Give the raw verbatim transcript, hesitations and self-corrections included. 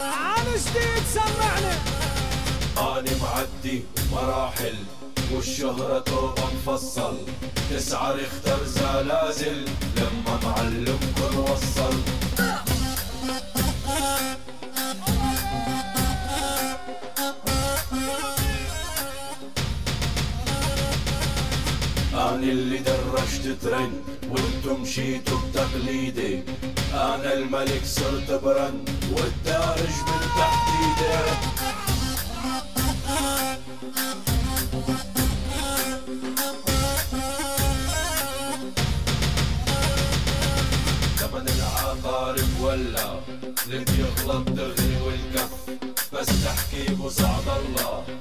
على جديد سمعنا. أنا معدي مراحل والشهرة توبة مفصل، تسعر اختر زلازل لما معلمكن وصل. أنا اللي درجت ترند وانتم مشيتوا بتقليدي، أنا الملك صرت برند والدارج من تحت ايدي. زمن العقارب ولا اللي بيغلط دغري والكف، بس تحكي بوسعد الله